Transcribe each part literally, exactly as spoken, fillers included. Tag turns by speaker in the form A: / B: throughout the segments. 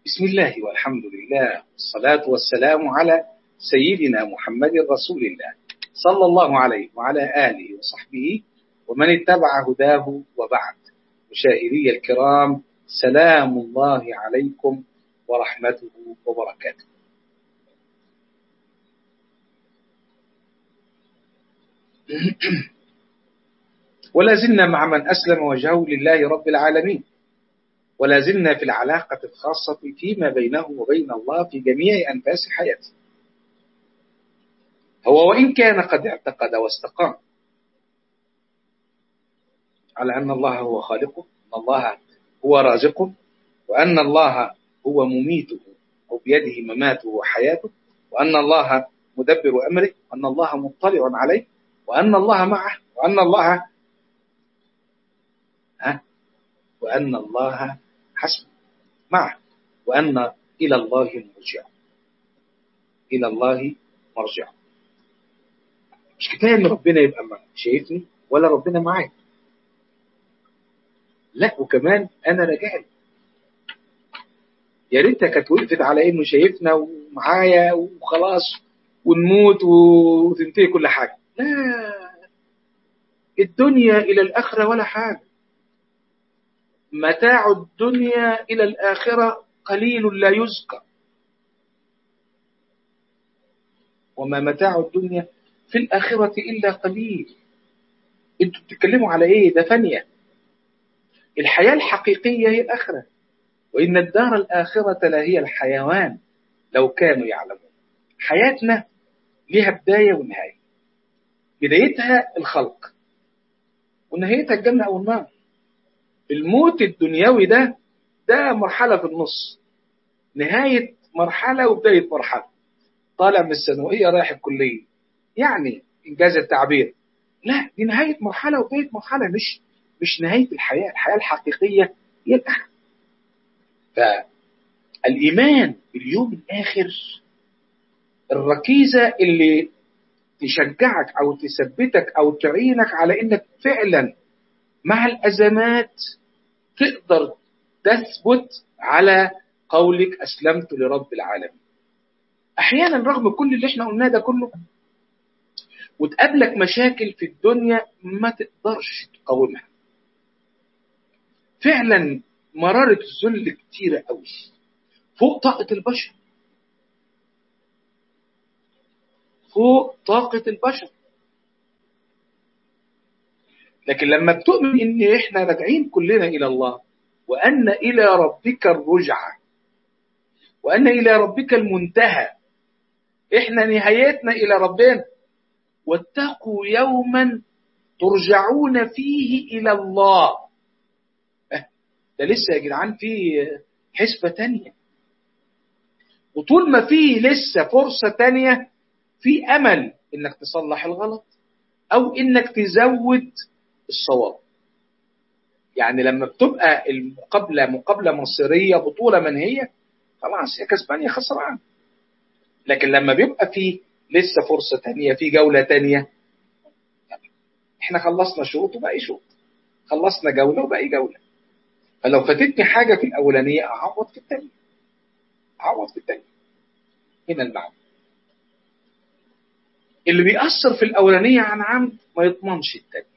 A: بسم الله والحمد لله والصلاة والسلام على سيدنا محمد رسول الله صلى الله عليه وعلى آله وصحبه ومن اتبع هداه وبعد. مشاهدي الكرام، سلام الله عليكم ورحمته وبركاته. ولا زلنا مع من أسلم وجهه لله رب العالمين، ولا زلنا في العلاقة الخاصة فيما بينه وبين الله في جميع أنفاس حياته. هو وإن كان قد اعتقد واستقام على أن الله هو خالقه، أن الله هو رازقه، وأن الله هو مميته وبيده مماته وحياته، وأن الله مدبر أمره، وأن الله مطلع عليه، وأن الله معه، وأن الله ها وأن الله حسبه معه، وأن إلى الله مرجع إلى الله مرجع. مش كفاية إن ربنا يبقى شايفني ولا ربنا معايا، لا، وكمان أنا راجع له. يا ريتها كانت وقفت على إنه شايفنا ومعايا وخلاص ونموت وتنتهي كل حاجة. لا، الدنيا إلى الآخرة ولا حاجة. متاع الدنيا إلى الآخرة قليل لا يذكر، وما متاع الدنيا في الآخرة إلا قليل. انتوا بتتكلموا على إيه؟ ده فانية. الحياة الحقيقية هي الآخرة، وإن الدار الآخرة لا هي الحيوان لو كانوا يعلمون. حياتنا لها بداية ونهاية. بدايتها الخلق، ونهايتها الجنة أو النار. الموت الدنيوي ده ده مرحلة في النص، نهاية مرحلة وبداية مرحلة. طالع من الثانوية رايح الكلية، يعني إنجاز التعبير. لا، دي نهاية مرحلة وبداية مرحلة، مش مش نهاية الحياة. الحياة الحقيقية هي الآخرة. فالإيمان باليوم الآخر الركيزة اللي تشجعك أو تثبتك أو تعينك على إنك فعلا مع الأزمات تقدر تثبت على قولك أسلمت لرب العالمين. أحيانا رغم كل اللي احنا قلناه ده كله وتقابلك مشاكل في الدنيا ما تقدرش تقاومها. فعلا مرارة الذل كتيرة قوي فوق طاقة البشر، فوق طاقة البشر. لكن لما بتؤمن ان احنا راجعين كلنا الى الله، وان الى ربك الرجعة، وان الى ربك المنتهى، احنا نهايتنا الى ربنا. واتقوا يوما ترجعون فيه الى الله. ده لسه يا جدعان في حسبة تانية، وطول ما فيه لسه فرصة تانية في أمل إنك تصلح الغلط أو إنك تزود الصواب. يعني لما بتبقى المقابلة مقابلة مصيرية، بطولة منهية، خلاص يا كسبان يا خسران. لكن لما بيبقى فيه لسه فرصة تانية، في جولة تانية، إحنا خلصنا شوط وبقي شوط، خلصنا جولة وبقي جولة. فلو فاتتني حاجة في الأولانية أعوض في التانية، أعوض في التانية. هنا المعنى. اللي بيأثر في الأولانية عن عمد ما يضمنش التانية،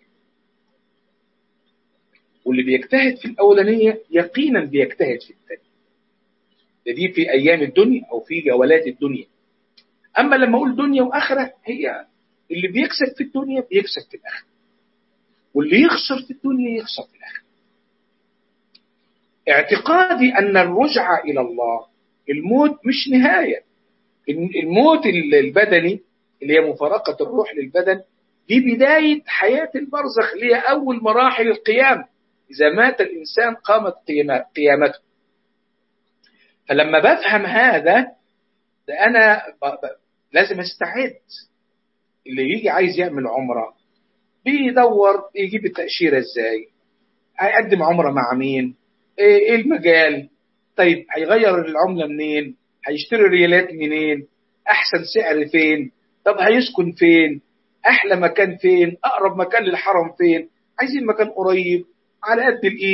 A: واللي بيجتهد في الأولانية يقينا بيجتهد في التانية. ده دي في أيام الدنيا أو في جولات الدنيا. أما لما أقول دنيا وآخرة، هي اللي بيكسب في الدنيا بيكسب في الآخرة، واللي يخسر في الدنيا يخسر في الآخرة. اعتقادي أن الرجعة إلى الله، الموت مش نهاية. الموت البدني اللي هي مفارقة الروح للبدن دي بداية حياة البرزخ، اللي هي أول مراحل القيام. إذا مات الإنسان قامت قيامته. فلما بفهم هذا ده أنا ب... ب... لازم استعد. اللي يجي عايز يعمل عمرة بيدور يجيب التأشيرة إزاي، هيقدم عمرة مع مين، إيه المجال، طيب هيغير العملة منين، هيشتري ريالات منين، أحسن سعر فين، طب هيسكن فين، أحلى مكان فين، أقرب مكان للحرم فين، عايزين مكان قريب على قد الإيد،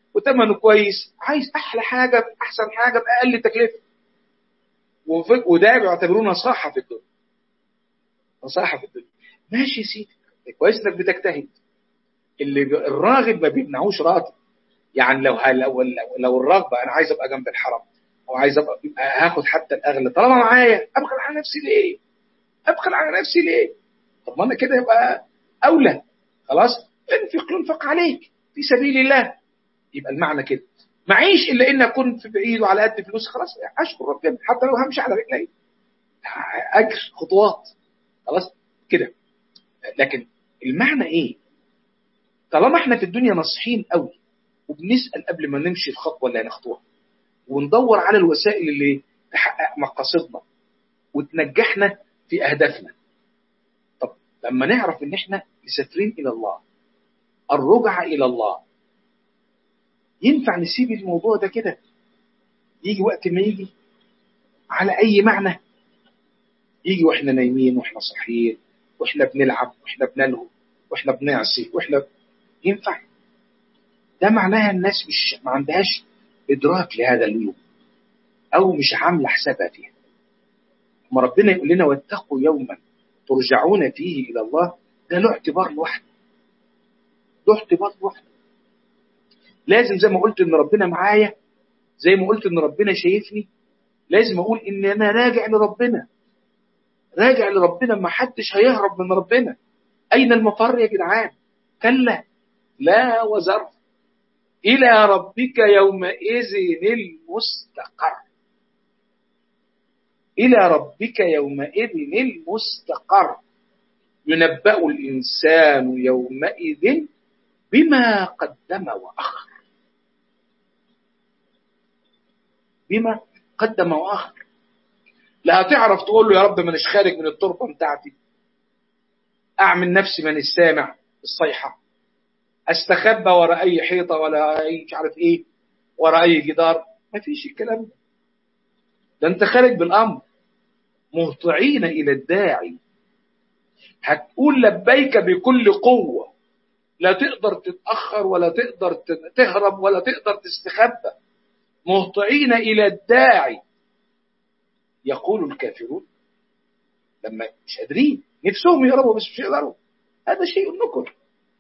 A: وثمنه كويس، عايز احلى حاجه احسن حاجه باقل تكلفه. وده بيعتبروه نصاحه في الدنيا. نصاحه في الدنيا. ماشي يا سيدي، كويس انك بتجتهد. اللي الراغب ما بيمنعوش راتب. يعني لو لو لو الرغبه انا عايز ابقى جنب الحرم، او عايز ابقى هاخد حتى الاغلى طالما معايا، ابخل على نفسي ليه؟ ابخل على نفسي ليه؟ طب ما انا كده يبقى اولى. خلاص، انفق ينفق عليك في سبيل الله. يبقى المعنى كده، معيش الا ان اكون في بعيد وعلى قد فلوس، خلاص اشكر ربنا حتى لو همشي على رجلي، اجر خطوات، خلاص كده. لكن المعنى ايه؟ طالما احنا في الدنيا ناصحين قوي، وبنسال قبل ما نمشي الخطوه اللي هنخطوها، وندور على الوسائل اللي تحقق مقاصدنا وتنجحنا في اهدافنا. طب لما نعرف ان احنا مسافرين الى الله، الرجعه الى الله، ينفع نسيب الموضوع ده كده يجي وقت ما يجي على اي معنى؟ يجي واحنا نايمين واحنا صاحيين، واحنا بنلعب واحنا بنلهو واحنا بنعصي واحنا، ينفع؟ ده معناها الناس مش ما عندهاش ادراك لهذا اليوم، او مش عامله حسابها فيها. ما ربنا يقول لنا واتقوا يوما ترجعون فيه الى الله، ده له اعتبار لوحده، له اعتبار لوحده. لازم زي ما قلت ان ربنا معايا، زي ما قلت ان ربنا شايفني، لازم اقول ان انا راجع لربنا، راجع لربنا. ما حدش هيهرب من ربنا. اين المفر يا جدعان؟ كلا لا وزر، الى ربك يومئذ المستقر، الى ربك يومئذ المستقر، ينبأ الانسان يومئذ بما قدم واخر، بما قدم واخر. لا هتعرف تقول له يا رب مانيش خارج من التربه بتاعتي، اعمل نفسي مانيش سامع الصيحه، استخبى ورا اي حيطه ولا اي مش عارف ايه، ورا اي جدار. ما فيش الكلام ده. ده انت خارج بالامر، مهطعين الى الداعي. هتقول لبيك بكل قوه، لا تقدر تتاخر ولا تقدر تهرب ولا تقدر تستخبى. مهطعين الى الداعي. يقول الكافرون لما مش قادرين، نفسهم يهربوا بس مش يقدروا، هذا شيء نكر.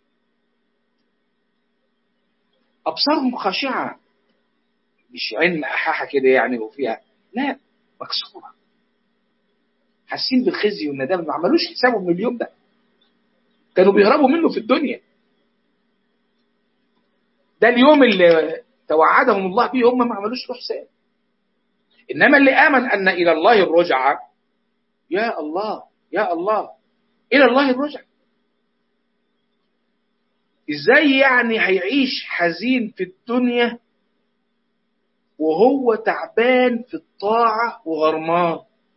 A: ابصارهم خاشعه، مش عين احاحه كده يعني وفيها، لا، مكسوره، حاسين بالخزي والندامه. ما عملوش حسابهم من اليوم ده، كانوا بيهربوا منه في الدنيا. ده اليوم اللي توعدهم الله به، هم ما عملوش له حساب. انما اللي امن ان الى الله الرجعه، يا الله يا الله، الى الله الرجعه. ازاي يعني هيعيش حزين في الدنيا وهو تعبان في الطاعه وغرمان؟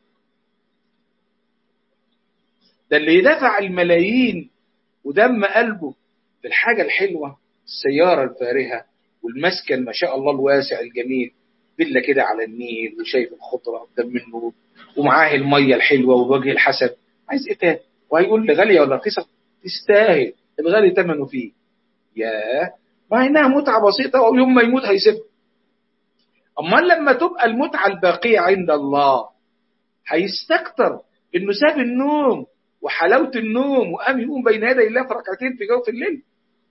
A: ده اللي دفع الملايين ودم قلبه في الحاجه الحلوه، السياره الفارهه والمسكن ما شاء الله الواسع الجميل، فيلا كده على النيل وشايف الخضره قدام منه ومعاه الميه الحلوه والوجه الحسن، عايز ايه تاني؟ وهيقول لي غاليه ولا رخيصه؟ تستاهل، الغالي ثمنه فيه. ياه، ما انها متعه بسيطه ويوم ما يموت هيسيبها. امال لما تبقى المتعه الباقيه عند الله، هيستكتر انه ساب النوم وحلاوه النوم وقام يقوم بين يدي الله في ركعتين في جوف الليل.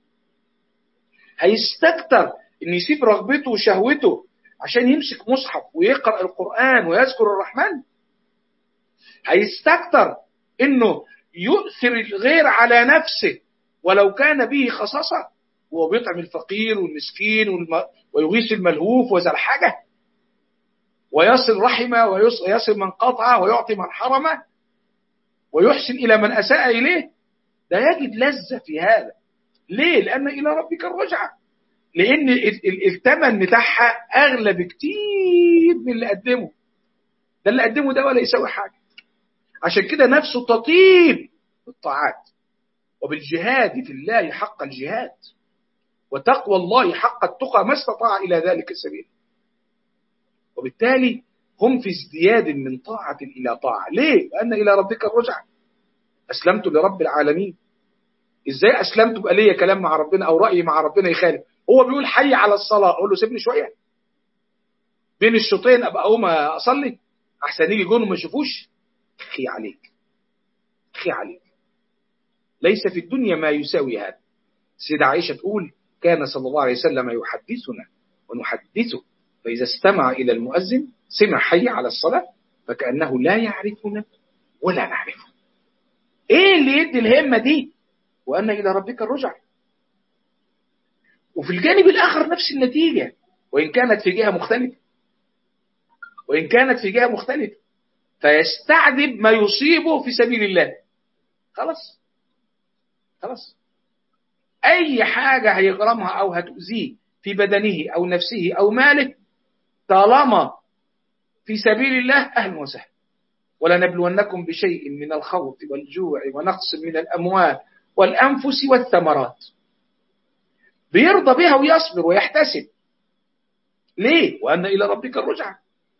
A: هيستكتر انه يسيب رغبته وشهوته عشان يمسك مصحف ويقرأ القرآن ويذكر الرحمن. هيستكتر انه يؤثر الغير على نفسه ولو كان به خصاصة، وهو بيطعم الفقير والمسكين والم... ويغيث الملهوف وذا الحاجة، ويصل رحمه ويصل من قطعه ويعطي من حرمه ويحسن إلى من أساء إليه. ده يجد لذة في هذا. ليه؟ لأن إلى ربك الرجعة، لأن الثمن بتاعها أغلى بكتير من اللي قدمه. ده اللي قدمه ده ولا يساوي حاجة. عشان كده نفسه تطيب بالطاعات وبالجهاد في الله حق الجهاد، وتقوى الله حق التقى ما استطاع إلى ذلك السبيل. وبالتالي هم في ازدياد من طاعة إلى طاعة. ليه؟ لأن إلى ربك الرجعة. أسلمت لرب العالمين. إزاي أسلمت بقى ليا كلام مع ربنا أو رأيي مع ربنا يخالف؟ هو بيقول حي على الصلاة، اقول له سيبني شوية بين الشوطين ابقى اقوم اصلي احسن يجي جون وما يشوفوش؟ اخي عليك، اخي عليك، ليس في الدنيا ما يساوي هذا. سيدة عائشة تقول كان صلى الله عليه وسلم يحدثنا ونحدثه، فإذا استمع إلى المؤذن سمع حي على الصلاة فكأنه لا يعرفنا ولا نعرفه. ايه اللي يدي الهمة دي؟ وأن إلى ربك الرجع. وفي الجانب الآخر نفس النتيجة، وإن كانت في جهة مختلفة، وإن كانت في جهة مختلفة، فيستعذب ما يصيبه في سبيل الله. خلاص خلاص، أي حاجة هيغرمها أو هتؤذيه في بدنه أو نفسه أو ماله طالما في سبيل الله أهلا وسهلا. ولنبلونكم بشيء من الخوف والجوع ونقص من الأموال والأنفس والثمرات. بيرضى بها ويصبر ويحتسب. ليه؟ وأن إلى ربك الرجعة.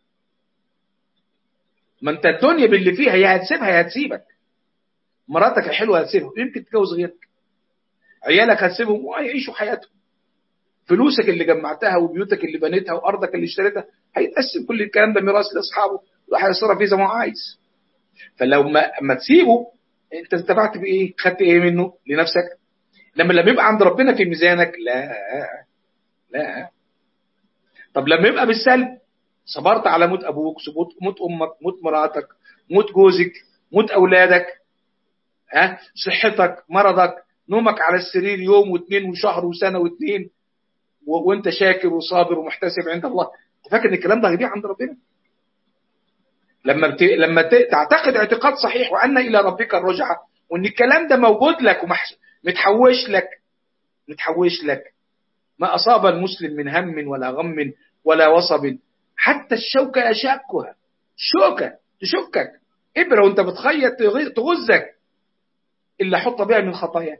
A: ما أنت الدنيا باللي فيها يا هتسيبها يا هتسيبك. مراتك الحلوة هتسيبها، يمكن تتجوز غيرك. عيالك هتسيبهم وهيعيشوا حياتهم. فلوسك اللي جمعتها وبيوتك اللي بنيتها وأرضك اللي اشتريتها هيتقسم كل الكلام ده ميراث لأصحابه وهيصرف فيه زي ما هو عايز. فلو ما, ما تسيبه انت استفعت بايه؟ خدت ايه منه لنفسك؟ لما لما يبقى عند ربنا في ميزانك لا لا. طب لما يبقى بالسلب، صبرت على موت ابوك، موت امك، موت مراتك، موت جوزك، موت اولادك، ها، صحتك، مرضك، نومك على السرير يوم واثنين وشهر وسنه واثنين و... وانت شاكر وصابر ومحتسب عند الله، فاكر ان الكلام ده هيضيع عند ربنا؟ لما بت... لما ت... تعتقد اعتقاد صحيح وان الى ربك الرجعه، وان الكلام ده موجود لك ومحش... متحوش لك متحوش لك. ما اصاب المسلم من هم ولا غم ولا وصب حتى الشوكه يشاكها. شوكه تشكك، ابره وانت بتخيط تغزك الا حط بها من خطايا.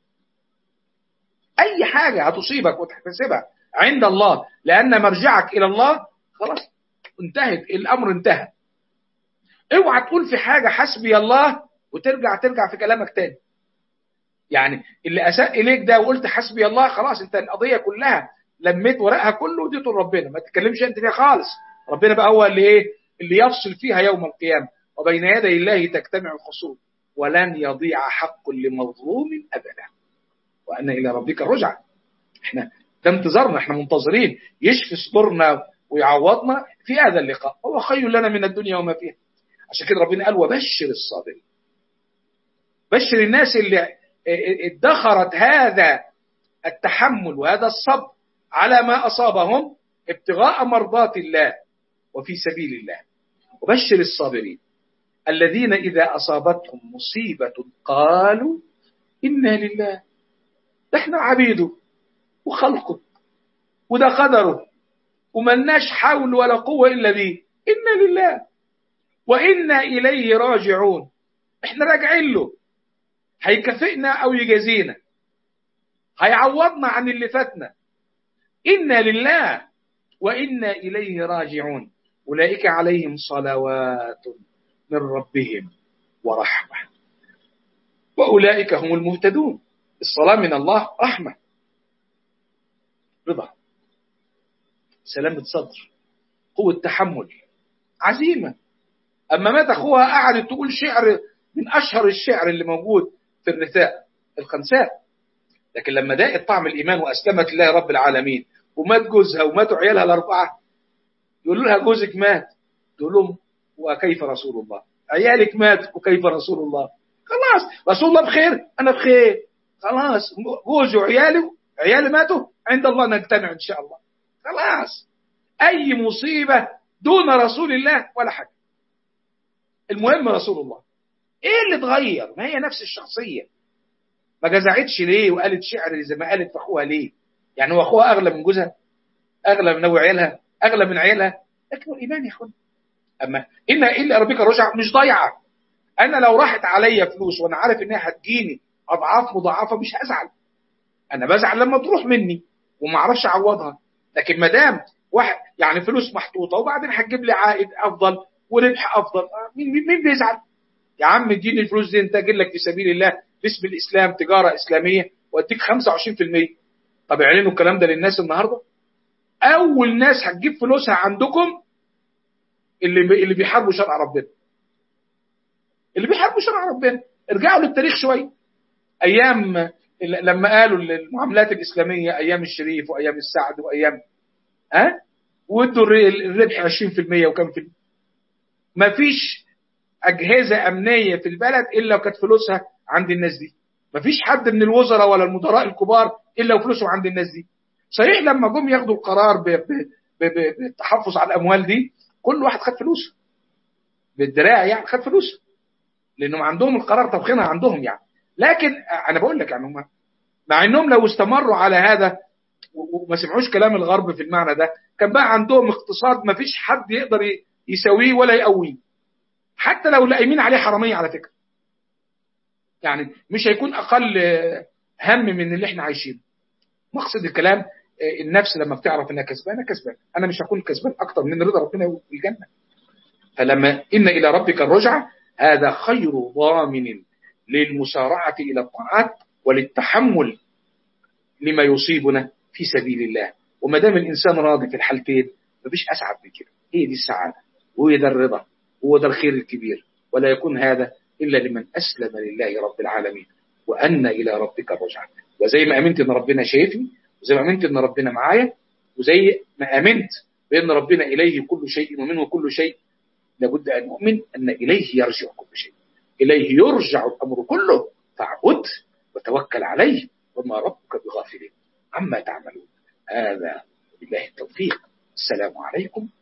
A: اي حاجه هتصيبك وتحتسبها عند الله لان مرجعك الى الله، خلاص انتهت الامر، انتهى. اوعى تقول في حاجه حسبي الله وترجع ترجع في كلامك تاني. يعني اللي اساء اليك ده وقلت حسبي الله، خلاص انت القضيه كلها لميت ورقها كله وديته لربنا، ما تتكلمش انت فيها خالص. ربنا بقى هو اللي ايه اللي يفصل فيها يوم القيامه، وبين يدي الله تجتمع الخصوم ولن يضيع حق لمظلوم ابدا، وان الى ربك الرجعه. احنا ده انتظارنا، احنا منتظرين يشفي صدورنا ويعوضنا في هذا اللقاء، هو خير لنا من الدنيا وما فيها. عشان كده ربنا قال وبشر الصابرين. بشر الناس اللي ادخرت هذا التحمل وهذا الصبر على ما أصابهم ابتغاء مرضات الله وفي سبيل الله. وبشر الصابرين الذين إذا أصابتهم مصيبة قالوا إنا لله، احنا عبيده وخلقه وده قدره وملناش حول ولا قوة إلا به، إنا لله وإنا إليه راجعون. احنا راجعين له، هيكافئنا أو يجازينا، هيعوضنا عن اللي فاتنا. إنا لله وإنا إليه راجعون. أولئك عليهم صلوات من ربهم ورحمة وأولئك هم المهتدون. الصلاة من الله رحمة، رضا، سلامة صدر، قوة تحمل، عزيمة. أما مات أخوها قعدت تقول شعر من أشهر الشعر اللي موجود في الرثاء الخنساء، لكن لما داقت طعم الإيمان وأسلمت لله رب العالمين ومات جوزها وماتوا عيالها الأربعة، يقولوا لها جوزك مات، تقول لهم وكيف رسول الله؟ عيالك مات وكيف رسول الله؟ خلاص رسول الله بخير أنا بخير، خلاص جوزي وعيالي عيالي ماتوا عند الله نجتمع إن شاء الله. خلاص أي مصيبة دون رسول الله ولا حاجة، المهم رسول الله. إيه اللي اتغير؟ ما هي نفس الشخصية. ما جزعتش ليه وقالت شعر زي ما قالت في أخوها ليه؟ يعني هو أخوها أغلى من جوزها؟ أغلى من نوع عيالها؟ أغلى من عيالها؟ لكن هو إيمان يا أخوان. أما إن إلا ربك الرجعة مش ضايعة. أنا لو راحت عليا فلوس وأنا عارف إنها هتجيني أضعاف مضاعفة مش هزعل. أنا بزعل لما تروح مني وما أعرفش أعوضها. لكن ما دام واحد يعني فلوس محطوطة وبعدين هتجيب لي عائد أفضل وربح أفضل، مين مين بيزعل؟ يا عم اديني الفلوس دي انت اجي لك في سبيل الله باسم الاسلام تجاره اسلاميه واديك خمسة وعشرين بالمية طب اعلنوا الكلام ده للناس النهارده. اول ناس هتجيب فلوسها عندكم اللي اللي بيحاربوا شرع ربنا، اللي بيحاربوا شرع ربنا. ارجعوا للتاريخ شويه، ايام لما قالوا المعاملات الاسلاميه، ايام الشريف وايام السعد وايام ها أه؟ وادوا الربح عشرين في المية وكم في المية. ما فيش اجهزه امنيه في البلد الا وكانت فلوسها عند الناس دي. ما فيش حد من الوزراء ولا المدراء الكبار الا وفلوسهم عند الناس دي. صحيح لما جم ياخدوا القرار بالتحفظ على الاموال دي، كل واحد خد فلوسه بالدراع، يعني خد فلوسه لانهم عندهم القرار طبخينها عندهم يعني. لكن انا بقول لك يعني هم مع انهم لو استمروا على هذا وما سمعوش كلام الغرب في المعنى ده، كان بقى عندهم اقتصاد ما فيش حد يقدر يسويه ولا يقويه، حتى لو لاقيمين عليه حراميه على فكره. يعني مش هيكون اقل هم من اللي احنا عايشينه. مقصد الكلام النفس لما بتعرف انها كسبانه كسبانه، انا مش هكون كسبان اكتر من رضا ربنا والجنه. فلما ان الى ربك الرجعه، هذا خير ضامن للمسارعه الى الطاعات وللتحمل لما يصيبنا في سبيل الله. وما دام الانسان راضي في الحالتين مفيش اسعد من كده. هي دي السعاده، وهي ده الرضا، وهو ده الخير الكبير. ولا يكون هذا الا لمن اسلم لله رب العالمين وان الى ربك الرجعه. وزي ما امنت ان ربنا شايفني، وزي ما امنت ان ربنا معايا، وزي ما امنت بان ربنا اليه كل شيء ومنه كل شيء، لابد ان اؤمن ان اليه يرجع كل شيء. اليه يرجع الامر كله، فاعبد وتوكل عليه وما ربك بغافل عما تعملون. هذا بالله التوفيق. السلام عليكم